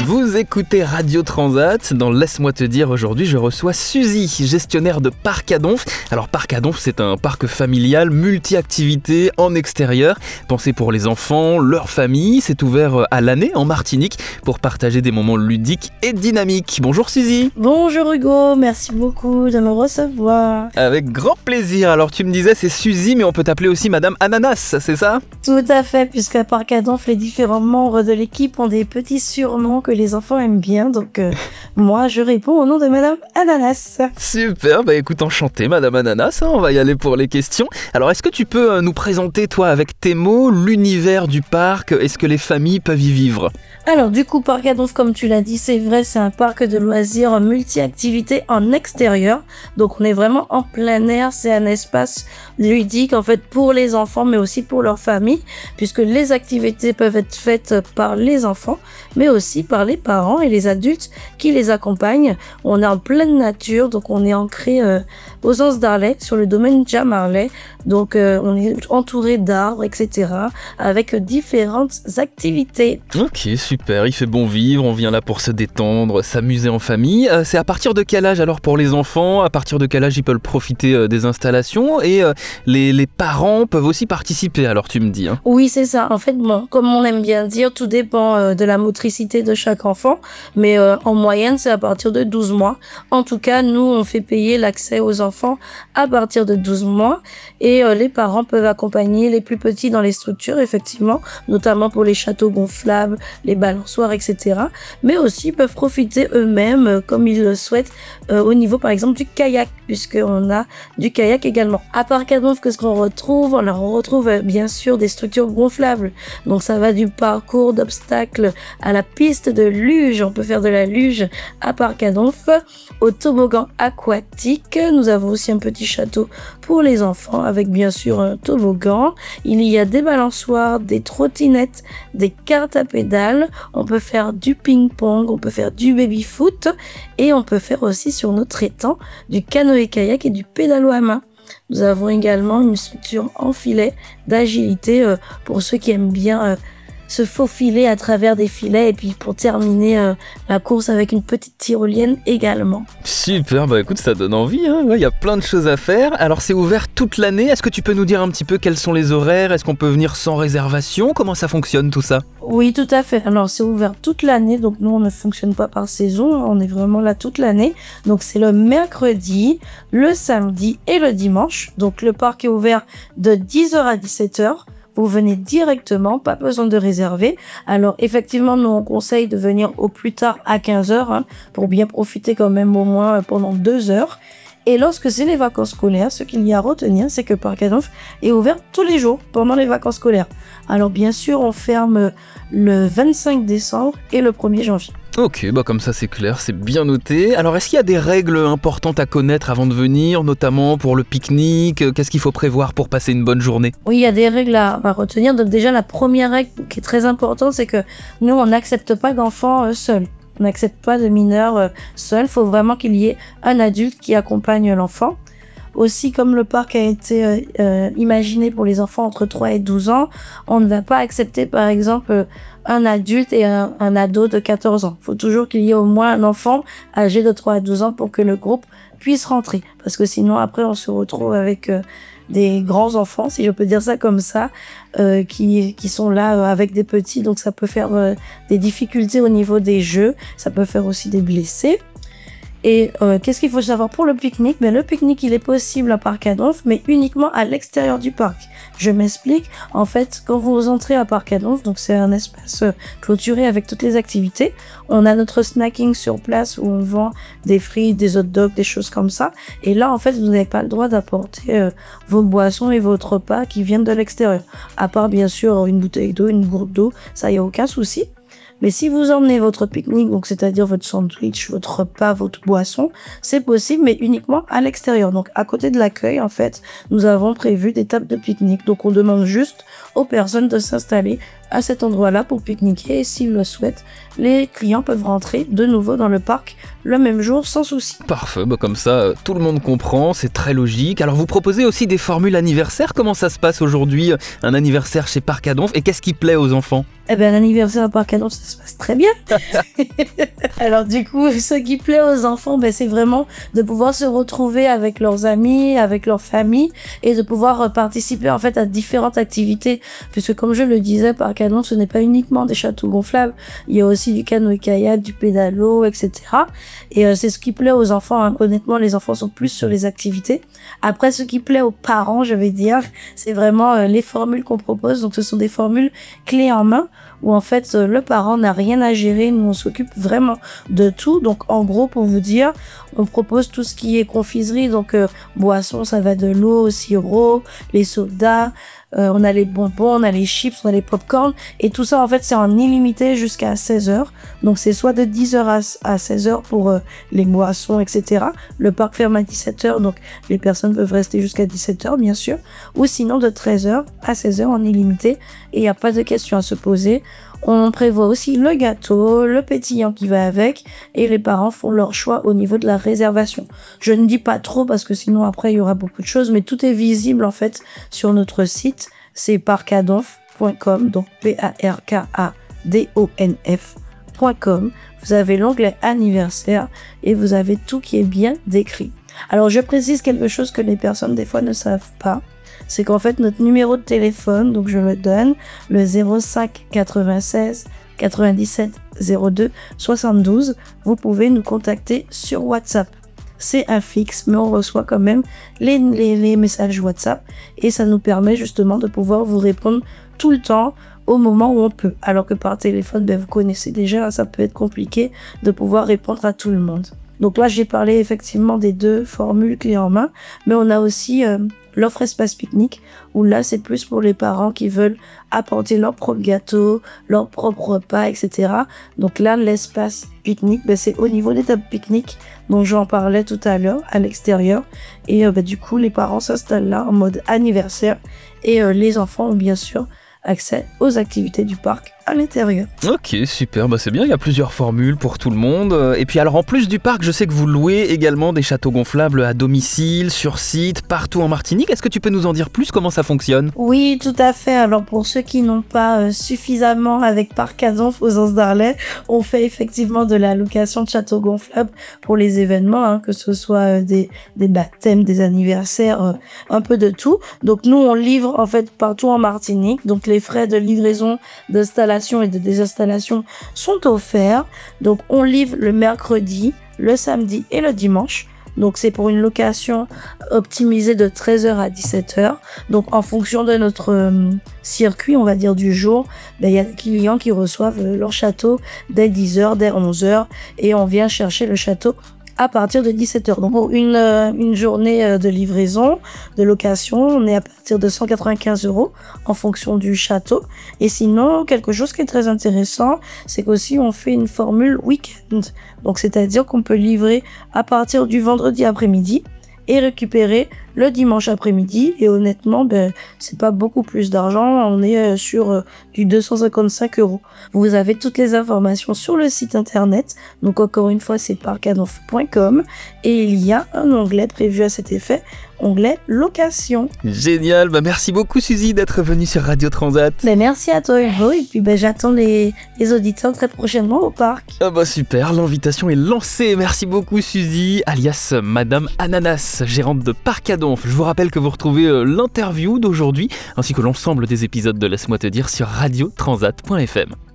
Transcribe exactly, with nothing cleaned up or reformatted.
Vous écoutez Radio Transat. Dans Laisse-moi te dire, aujourd'hui, je reçois Suzy, gestionnaire de Parc à Donf. Alors, Parc à Donf, c'est un parc familial multi-activités en extérieur, pensé pour les enfants, leur famille. C'est ouvert à l'année en Martinique pour partager des moments ludiques et dynamiques. Bonjour Suzy. Bonjour Hugo, merci beaucoup de me recevoir. Avec grand plaisir. Alors, tu me disais, c'est Suzy, mais on peut t'appeler aussi Madame Ananas, c'est ça? Tout à fait, puisqu'à Parc à Donf, les différents membres de l'équipe ont des petits surnoms que les enfants aiment bien, donc euh, moi je réponds au nom de Madame Ananas. Super, bah écoute, enchanté Madame Ananas, hein, on va y aller pour les questions. Alors est-ce que tu peux euh, nous présenter toi avec tes mots l'univers du parc? Est-ce que les familles peuvent y vivre? Alors du coup, Parc à Donf, comme tu l'as dit, c'est vrai, c'est un parc de loisirs multi-activités en extérieur, donc on est vraiment en plein air, c'est un espace ludique en fait pour les enfants mais aussi pour leur famille, puisque les activités peuvent être faites par les enfants mais aussi par les parents et les adultes qui les accompagnent. On est en pleine nature, donc on est ancré euh, aux Anses d'Arlet, sur le domaine Jamarlet, donc euh, on est entouré d'arbres, et cetera, avec différentes activités. Ok, super, il fait bon vivre, on vient là pour se détendre, s'amuser en famille. Euh, c'est à partir de quel âge alors pour les enfants? À partir de quel âge ils peuvent profiter euh, des installations? Et euh, les, les parents peuvent aussi participer, alors tu me dis, hein? Oui, c'est ça. En fait, bon, comme on aime bien dire, tout dépend euh, de la motricité de chaque enfant, mais euh, en moyenne, c'est à partir de douze mois. En tout cas, nous, on fait payer l'accès aux enfants à partir de douze mois et euh, les parents peuvent accompagner les plus petits dans les structures, effectivement, notamment pour les châteaux gonflables, les balançoires, et cetera. Mais aussi peuvent profiter eux-mêmes, euh, comme ils le souhaitent, euh, au niveau, par exemple, du kayak, puisqu'on a du kayak également. À Parc à Donf, qu'est-ce qu'on retrouve? Alors, on retrouve euh, bien sûr des structures gonflables. Donc, ça va du parcours d'obstacles à la piste de luge. On peut faire de la luge à Parc à Donf, au toboggan aquatique. Nous avons aussi un petit château pour les enfants avec bien sûr un toboggan. Il y a des balançoires, des trottinettes, des cartes à pédales. On peut faire du ping-pong, on peut faire du baby-foot et on peut faire aussi sur notre étang du canoë-kayak et du pédalo à main. Nous avons également une structure en filet d'agilité euh, pour ceux qui aiment bien euh, se faufiler à travers des filets et puis pour terminer euh, la course avec une petite tyrolienne également. Super, bah écoute, ça donne envie, hein. Ouais, y a plein de choses à faire. Alors c'est ouvert toute l'année, est-ce que tu peux nous dire un petit peu quels sont les horaires? Est-ce qu'on peut venir sans réservation? Comment ça fonctionne tout ça? Oui, tout à fait. Alors c'est ouvert toute l'année, donc nous on ne fonctionne pas par saison, on est vraiment là toute l'année. Donc c'est le mercredi, le samedi et le dimanche. Donc le parc est ouvert de dix heures à dix-sept heures. Vous venez directement, pas besoin de réserver. Alors effectivement, nous on conseille de venir au plus tard à quinze heures hein, pour bien profiter quand même au moins pendant deux heures. Et lorsque c'est les vacances scolaires, ce qu'il y a à retenir, c'est que Parc à Donf est ouvert tous les jours pendant les vacances scolaires. Alors bien sûr, on ferme le vingt-cinq décembre et le premier janvier. Ok, bah comme ça c'est clair, c'est bien noté. Alors est-ce qu'il y a des règles importantes à connaître avant de venir, notamment pour le pique-nique? Qu'est-ce qu'il faut prévoir pour passer une bonne journée? Oui, il y a des règles à, à retenir. Donc déjà, la première règle qui est très importante, c'est que nous, on n'accepte pas d'enfants euh, seuls. On n'accepte pas de mineurs euh, seuls. Il faut vraiment qu'il y ait un adulte qui accompagne l'enfant. Aussi, comme le parc a été euh, euh, imaginé pour les enfants entre trois et douze ans, on ne va pas accepter, par exemple, euh, un adulte et un, un ado de quatorze ans. Il faut toujours qu'il y ait au moins un enfant âgé de trois à douze ans pour que le groupe puisse rentrer. Parce que sinon, après, on se retrouve avec euh, des grands enfants, si je peux dire ça comme ça, euh, qui, qui sont là euh, avec des petits. Donc, ça peut faire euh, des difficultés au niveau des jeux. Ça peut faire aussi des blessés. Et euh, qu'est-ce qu'il faut savoir pour le pique-nique? Mais le pique-nique, il est possible à Parc à Donf, mais uniquement à l'extérieur du parc. Je m'explique. En fait, quand vous entrez à Parc à Donf, donc c'est un espace euh, clôturé avec toutes les activités, on a notre snacking sur place où on vend des frites, des hot dogs, des choses comme ça. Et là, en fait, vous n'avez pas le droit d'apporter euh, vos boissons et votre repas qui viennent de l'extérieur. À part, bien sûr, une bouteille d'eau, une gourde d'eau, ça y a aucun souci. Mais si vous emmenez votre pique-nique, donc c'est-à-dire votre sandwich, votre repas, votre boisson, c'est possible, mais uniquement à l'extérieur. Donc à côté de l'accueil, en fait, nous avons prévu des tables de pique-nique. Donc on demande juste aux personnes de s'installer à cet endroit-là pour pique-niquer et s'ils le souhaitent, les clients peuvent rentrer de nouveau dans le parc le même jour sans souci. Parfait, bah comme ça euh, tout le monde comprend, c'est très logique. Alors vous proposez aussi des formules anniversaires, comment ça se passe aujourd'hui, un anniversaire chez Parc à Donf, et qu'est-ce qui plaît aux enfants? Eh bien, l'anniversaire à Parc à Donf, ça se passe très bien. Alors du coup, ce qui plaît aux enfants, ben, c'est vraiment de pouvoir se retrouver avec leurs amis, avec leur famille, et de pouvoir euh, participer en fait à différentes activités. Puisque comme je le disais, Parc à Donf, ce n'est pas uniquement des châteaux gonflables, il y a aussi du canoë-kayak, du pédalo, et cetera. Et euh, c'est ce qui plaît aux enfants. Hein. Honnêtement, les enfants sont plus sur les activités. Après, ce qui plaît aux parents, je vais dire, c'est vraiment euh, les formules qu'on propose. Donc, ce sont des formules clés en main où en fait euh, le parent n'a rien à gérer. Nous, on s'occupe vraiment de tout. Donc, en gros, pour vous dire, on propose tout ce qui est confiserie. Donc, euh, boissons, ça va de l'eau, sirop, les sodas. Euh, on a les bonbons, on a les chips, on a les pop-corn. Et tout ça, en fait, c'est en illimité jusqu'à seize heures. Donc, c'est soit de dix heures à seize heures pour euh, les boissons, et cetera. Le parc ferme à dix-sept heures. Donc, les personnes peuvent rester jusqu'à dix-sept heures, bien sûr. Ou sinon, de treize heures à seize heures en illimité. Et il n'y a pas de questions à se poser. On prévoit aussi le gâteau, le pétillant qui va avec, et les parents font leur choix au niveau de la réservation. Je ne dis pas trop parce que sinon après il y aura beaucoup de choses, mais tout est visible en fait sur notre site. C'est parc à donf point com, donc P A R K A D O N F point com. Vous avez l'onglet anniversaire et vous avez tout qui est bien décrit. Alors je précise quelque chose que les personnes des fois ne savent pas. C'est qu'en fait, notre numéro de téléphone, donc je le donne, le zéro cinq quatre-vingt-seize quatre-vingt-dix-sept zéro deux soixante-douze, vous pouvez nous contacter sur WhatsApp. C'est un fixe, mais on reçoit quand même les, les, les messages WhatsApp et ça nous permet justement de pouvoir vous répondre tout le temps au moment où on peut. Alors que par téléphone, ben, vous connaissez déjà, ça peut être compliqué de pouvoir répondre à tout le monde. Donc là, j'ai parlé effectivement des deux formules clés en main, mais on a aussi euh, l'offre espace pique-nique, où là, c'est plus pour les parents qui veulent apporter leur propre gâteau, leur propre repas, et cetera. Donc là, l'espace pique-nique, ben, c'est au niveau des tables pique-nique, dont j'en parlais tout à l'heure, à l'extérieur. Et euh, ben, du coup, les parents s'installent là en mode anniversaire, et euh, les enfants ont bien sûr accès aux activités du parc à l'intérieur. Ok, super, bah c'est bien, il y a plusieurs formules pour tout le monde. Et puis alors en plus du parc, je sais que vous louez également des châteaux gonflables à domicile, sur site, partout en Martinique. Est-ce que tu peux nous en dire plus, comment ça fonctionne? Oui, tout à fait. Alors pour ceux qui n'ont pas euh, suffisamment avec Parc à Donf aux Anses d'Arlet, on fait effectivement de la location de châteaux gonflables pour les événements, hein, que ce soit euh, des, des baptêmes, des anniversaires, euh, un peu de tout. Donc nous, on livre en fait partout en Martinique. Donc les frais de livraison, d'installation et de désinstallation sont offerts. Donc on livre le mercredi, le samedi et le dimanche. Donc c'est pour une location optimisée de treize heures à dix-sept heures. Donc en fonction de notre euh, circuit, on va dire du jour, ben, il y a des clients qui reçoivent euh, leur château dès dix heures, dès onze heures, et on vient chercher le château à partir de dix-sept heures. Donc pour une, euh, une journée euh, de livraison, de location, on est à partir de cent quatre-vingt-quinze euros en fonction du château. Et sinon, quelque chose qui est très intéressant, c'est qu'aussi on fait une formule week-end. Donc c'est-à-dire qu'on peut livrer à partir du vendredi après-midi et récupérer le dimanche après-midi. Et honnêtement, ben, c'est pas beaucoup plus d'argent. On est euh, sur euh, du deux cent cinquante-cinq euros. Vous avez toutes les informations sur le site internet. Donc encore une fois, c'est parc à donf point com. Et il y a un onglet prévu à cet effet, onglet location. Génial, bah merci beaucoup Suzy d'être venue sur Radio Transat. Ben, merci à toi Hugo. Et puis ben, j'attends les, les auditeurs très prochainement au parc. Ah bah super, l'invitation est lancée. Merci beaucoup Suzy, alias Madame Ananas, gérante de Parc à Donf. Je vous rappelle que vous retrouvez l'interview d'aujourd'hui ainsi que l'ensemble des épisodes de Laisse-moi te dire sur radio transat point f m.